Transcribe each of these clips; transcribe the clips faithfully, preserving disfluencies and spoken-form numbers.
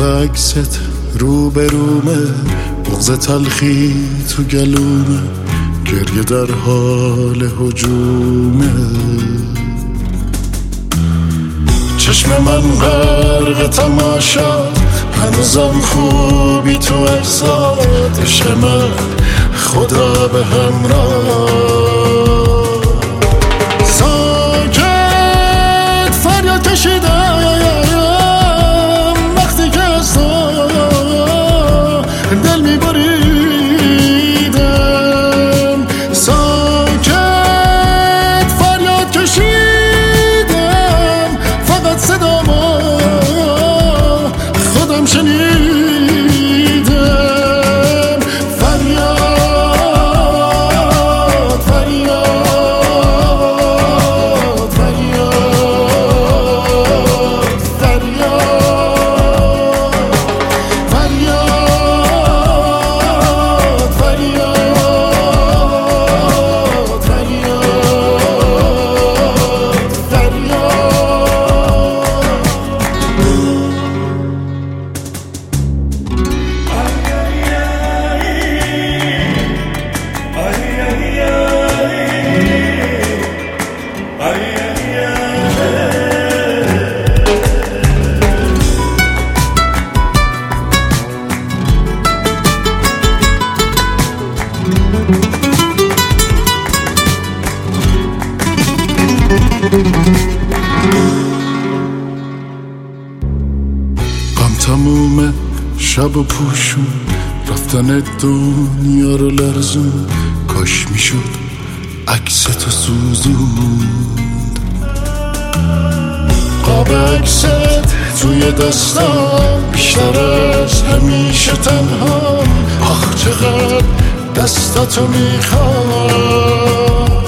عکست رو به رومه، بغض تلخی تو گلومه، گریه در حال هجومه. چشم من غرق تماشا، هنوزم خوبی تو احساد عشق من، خدا به همراه. ساکت فریاد کشیدم وقتی که از تو دل میبریدم. ساکت فریاد کشیدم، فقط صدامو خودم شنیدم. فریاد فریاد فریاد فریاد فریاد فریاد غم تمومه شب و پوشون، رفتن دنیا رو لرزون. کاش میشد عکس تو سوزوند، قاب عکست توی دستم، بیشتر از همیشه تنها. آخ چقدر دستتو میخوام.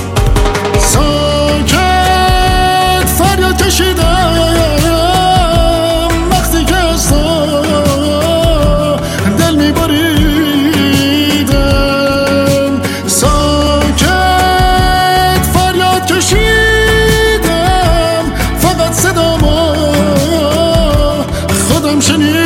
ساکت فریاد کشیدم وقتی که از تو دل میبریدم. ساکت فریاد کشیدم، فقط صدامو خودم شنیدم.